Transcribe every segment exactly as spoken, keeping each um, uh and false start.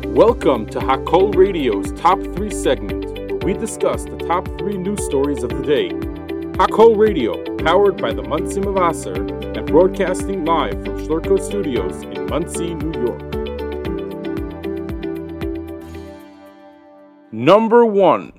Welcome to Hakol Radio's Top three segment, where we discuss the top three news stories of the day. Hakol Radio, powered by the Monsey Mavasser and broadcasting live from Schlurko Studios in Monsey, New York. Number one.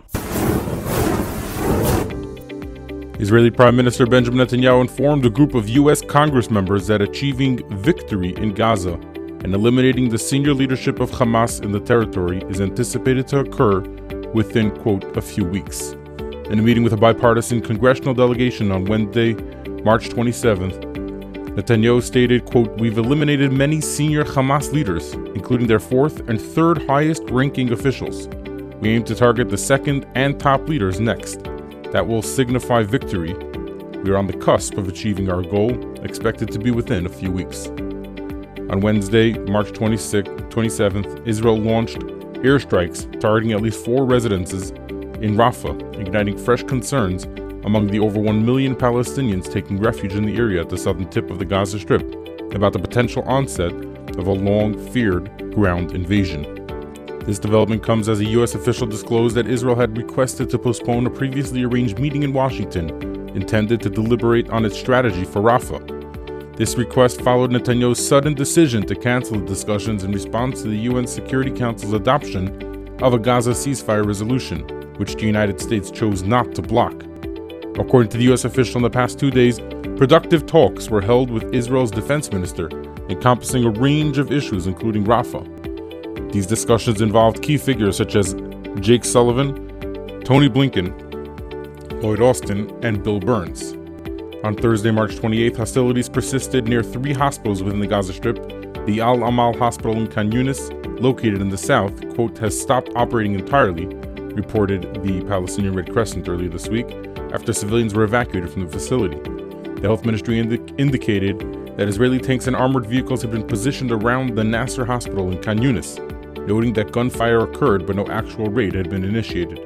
Israeli Prime Minister Benjamin Netanyahu informed a group of U S Congress members that achieving victory in Gaza and eliminating the senior leadership of Hamas in the territory is anticipated to occur within, quote, a few weeks. In a meeting with a bipartisan congressional delegation on Wednesday, March twenty-seventh, Netanyahu stated, quote, "We've eliminated many senior Hamas leaders, including their fourth and third highest ranking officials. We aim to target the second and top leaders next. That will signify victory. We are on the cusp of achieving our goal, expected to be within a few weeks." On Wednesday, March twenty-sixth, twenty-seventh, Israel launched airstrikes targeting at least four residences in Rafah, igniting fresh concerns among the over one million Palestinians taking refuge in the area at the southern tip of the Gaza Strip about the potential onset of a long-feared ground invasion. This development comes as a U S official disclosed that Israel had requested to postpone a previously arranged meeting in Washington intended to deliberate on its strategy for Rafah. This request followed Netanyahu's sudden decision to cancel the discussions in response to the U N Security Council's adoption of a Gaza ceasefire resolution, which the United States chose not to block. According to the U S official, in the past two days, productive talks were held with Israel's defense minister, encompassing a range of issues, including Rafah. These discussions involved key figures such as Jake Sullivan, Tony Blinken, Lloyd Austin, and Bill Burns. On Thursday, March twenty-eighth, hostilities persisted near three hospitals within the Gaza Strip. The Al Amal Hospital in Khan Yunis, located in the south, quote, has stopped operating entirely, reported the Palestinian Red Crescent earlier this week, after civilians were evacuated from the facility. The health ministry indi- indicated that Israeli tanks and armored vehicles had been positioned around the Nasser Hospital in Khan Yunis, noting that gunfire occurred but no actual raid had been initiated.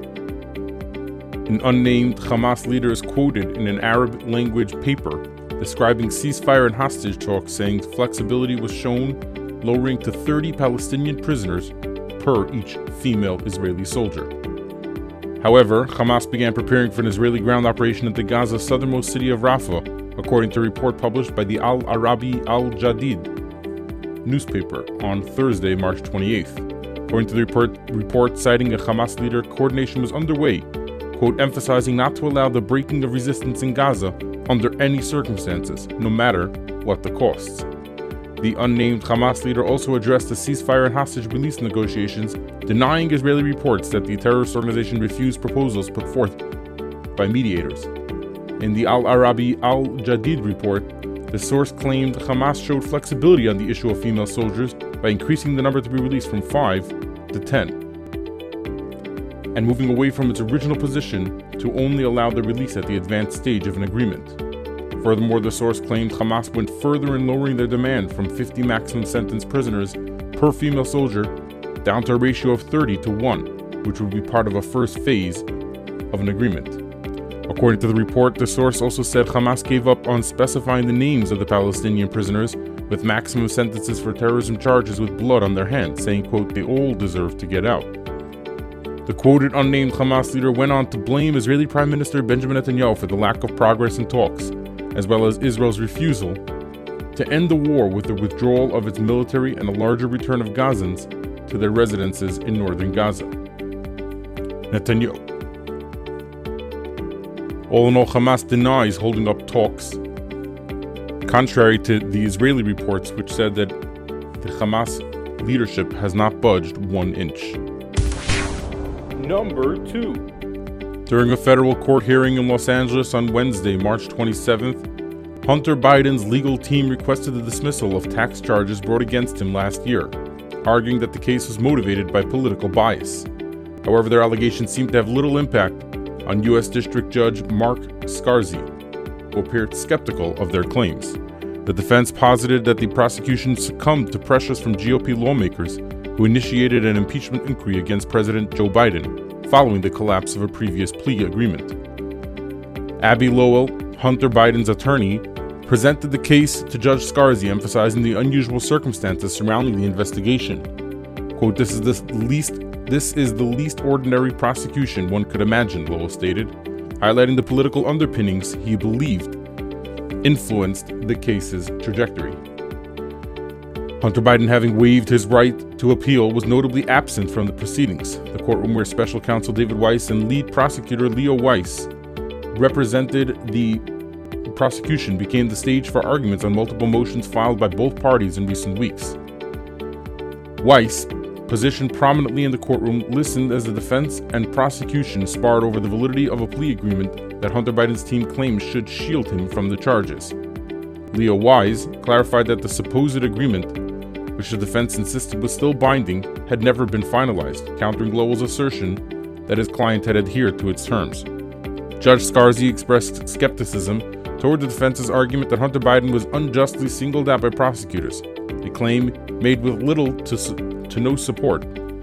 An unnamed Hamas leader is quoted in an Arab language paper describing ceasefire and hostage talks, saying flexibility was shown, lowering to thirty Palestinian prisoners per each female Israeli soldier. However, Hamas began preparing for an Israeli ground operation at the Gaza's southernmost city of Rafah, according to a report published by the Al Arabi Al Jadid newspaper on Thursday, March twenty-eighth. According to the report, report citing a Hamas leader, coordination was underway, quote, emphasizing not to allow the breaking of resistance in Gaza under any circumstances, no matter what the costs. The unnamed Hamas leader also addressed the ceasefire and hostage release negotiations, denying Israeli reports that the terrorist organization refused proposals put forth by mediators. In the Al Arabi Al Jadid report, the source claimed Hamas showed flexibility on the issue of female soldiers by increasing the number to be released from five to ten. And moving away from its original position to only allow the release at the advanced stage of an agreement. Furthermore, the source claimed Hamas went further in lowering their demand from fifty maximum sentence prisoners per female soldier down to a ratio of thirty to one, which would be part of a first phase of an agreement. According to the report, the source also said Hamas gave up on specifying the names of the Palestinian prisoners with maximum sentences for terrorism charges with blood on their hands, saying, quote, they all deserve to get out. The quoted unnamed Hamas leader went on to blame Israeli Prime Minister Benjamin Netanyahu for the lack of progress in talks, as well as Israel's refusal to end the war with the withdrawal of its military and a larger return of Gazans to their residences in northern Gaza. Netanyahu. All in all, Hamas denies holding up talks, contrary to the Israeli reports, which said that the Hamas leadership has not budged one inch. Number two. During a federal court hearing in Los Angeles on Wednesday, March twenty-seventh, Hunter Biden's legal team requested the dismissal of tax charges brought against him last year, arguing that the case was motivated by political bias. However, their allegations seem to have little impact on U S District Judge Mark Scarzi, who appeared skeptical of their claims. The defense posited that the prosecution succumbed to pressures from G O P lawmakers who initiated an impeachment inquiry against President Joe Biden following the collapse of a previous plea agreement. Abby Lowell, Hunter Biden's attorney, presented the case to Judge Scarzi, emphasizing the unusual circumstances surrounding the investigation. Quote, this is the least this is the least ordinary prosecution one could imagine, Lowell stated, highlighting the political underpinnings he believed influenced the case's trajectory. Hunter Biden, having waived his right to appeal, was notably absent from the proceedings. The courtroom where special counsel David Weiss and lead prosecutor Leo Weiss represented the prosecution became the stage for arguments on multiple motions filed by both parties in recent weeks. Weiss, positioned prominently in the courtroom, listened as the defense and prosecution sparred over the validity of a plea agreement that Hunter Biden's team claims should shield him from the charges. Leo Weiss clarified that the supposed agreement, which the defense insisted was still binding, had never been finalized, countering Lowell's assertion that his client had adhered to its terms. Judge Scarzi expressed skepticism toward the defense's argument that Hunter Biden was unjustly singled out by prosecutors, a claim made with little to, su- to no support.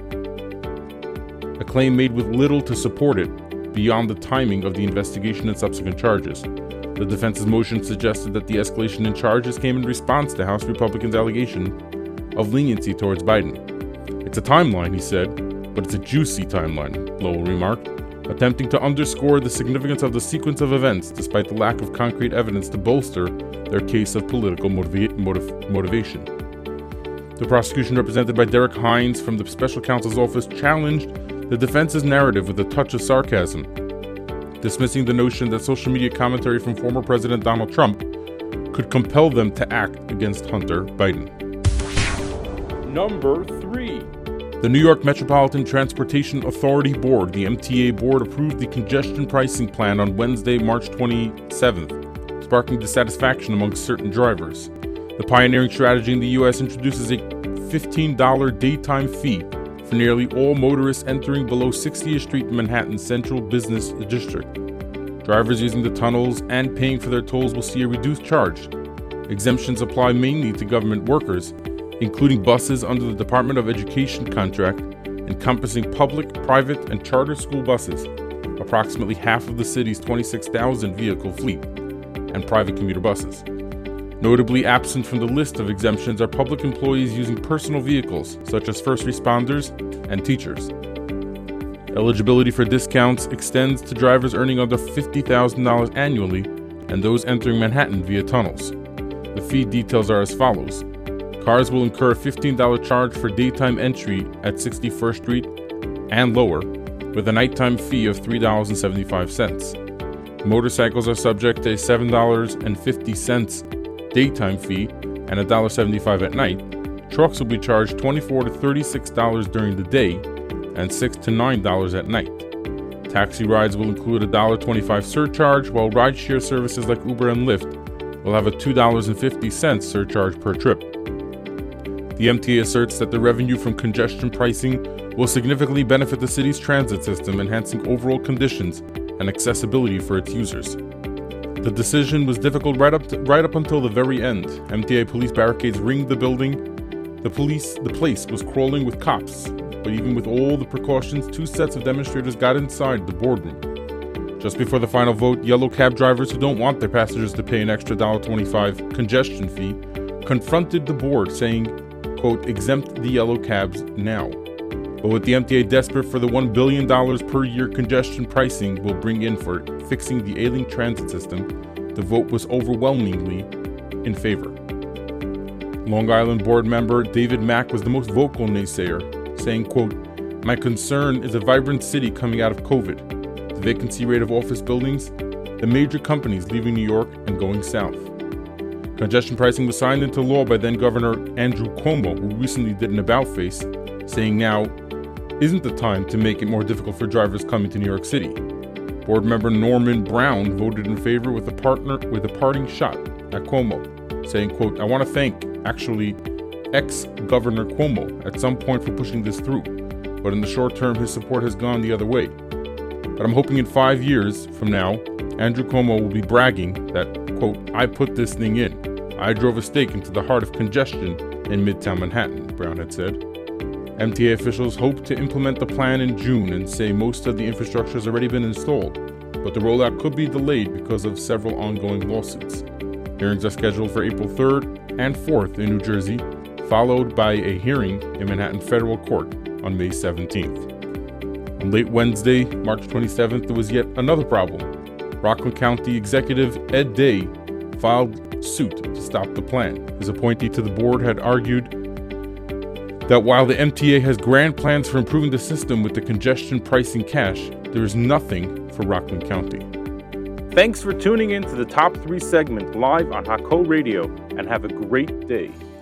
A claim made with little to support it beyond the timing of the investigation and subsequent charges. The defense's motion suggested that the escalation in charges came in response to House Republicans' allegation of leniency towards Biden. It's a timeline, he said, but it's a juicy timeline, Lowell remarked, attempting to underscore the significance of the sequence of events despite the lack of concrete evidence to bolster their case of political motiva- motiv- motivation. The prosecution, represented by Derek Hines from the special counsel's office, challenged the defense's narrative with a touch of sarcasm, dismissing the notion that social media commentary from former President Donald Trump could compel them to act against Hunter Biden. Number three. The New York Metropolitan Transportation Authority Board, the M T A board, approved the congestion pricing plan on Wednesday, March twenty-seventh, sparking dissatisfaction among certain drivers. The pioneering strategy in the U S introduces a fifteen dollars daytime fee for nearly all motorists entering below sixtieth Street in Manhattan's Central Business District. Drivers using the tunnels and paying for their tolls will see a reduced charge. Exemptions apply mainly to government workers, including buses under the Department of Education contract, encompassing public, private, and charter school buses, approximately half of the city's twenty-six thousand vehicle fleet, and private commuter buses. Notably absent from the list of exemptions are public employees using personal vehicles, such as first responders and teachers. Eligibility for discounts extends to drivers earning under fifty thousand dollars annually and those entering Manhattan via tunnels. The fee details are as follows. Cars will incur a fifteen dollars charge for daytime entry at sixty-first Street and lower, with a nighttime fee of three dollars and seventy-five cents. Motorcycles are subject to a seven dollars and fifty cents daytime fee and one dollar and seventy-five cents at night. Trucks will be charged twenty-four to thirty-six dollars during the day and six to nine dollars at night. Taxi rides will include a one dollar and twenty-five cents surcharge, while rideshare services like Uber and Lyft will have a two dollars and fifty cents surcharge per trip. The M T A asserts that the revenue from congestion pricing will significantly benefit the city's transit system, enhancing overall conditions and accessibility for its users. The decision was difficult right up to, right up until the very end. M T A police barricades ringed the building. The police, the place was crawling with cops, but even with all the precautions, two sets of demonstrators got inside the boardroom. Just before the final vote, yellow cab drivers who don't want their passengers to pay an extra one dollar and twenty-five cents congestion fee confronted the board, saying, quote, exempt the yellow cabs now. But with the M T A desperate for the one billion dollars per year congestion pricing will bring in for fixing the ailing transit system, the vote was overwhelmingly in favor. Long Island board member David Mack was the most vocal naysayer, saying, quote, my concern is a vibrant city coming out of COVID, the vacancy rate of office buildings, the major companies leaving New York and going south. Congestion pricing was signed into law by then-Governor Andrew Cuomo, who recently did an about-face, saying now isn't the time to make it more difficult for drivers coming to New York City. Board member Norman Brown voted in favor with a partner with a parting shot at Cuomo, saying, quote, I want to thank, actually, ex-Governor Cuomo at some point for pushing this through, but in the short term his support has gone the other way. But I'm hoping in five years from now, Andrew Cuomo will be bragging that, quote, I put this thing in. I drove a stake into the heart of congestion in Midtown Manhattan, Brown had said. M T A officials hope to implement the plan in June and say most of the infrastructure has already been installed, but the rollout could be delayed because of several ongoing lawsuits. Hearings are scheduled for April third and fourth in New Jersey, followed by a hearing in Manhattan Federal Court on May seventeenth. On late Wednesday, March twenty-seventh, there was yet another problem. Rockland County Executive Ed Day filed suit to stop the plan. His appointee to the board had argued that while the M T A has grand plans for improving the system with the congestion pricing cash, there is nothing for Rockland County. Thanks for tuning in to the Top three segment live on Hakol Radio, and have a great day.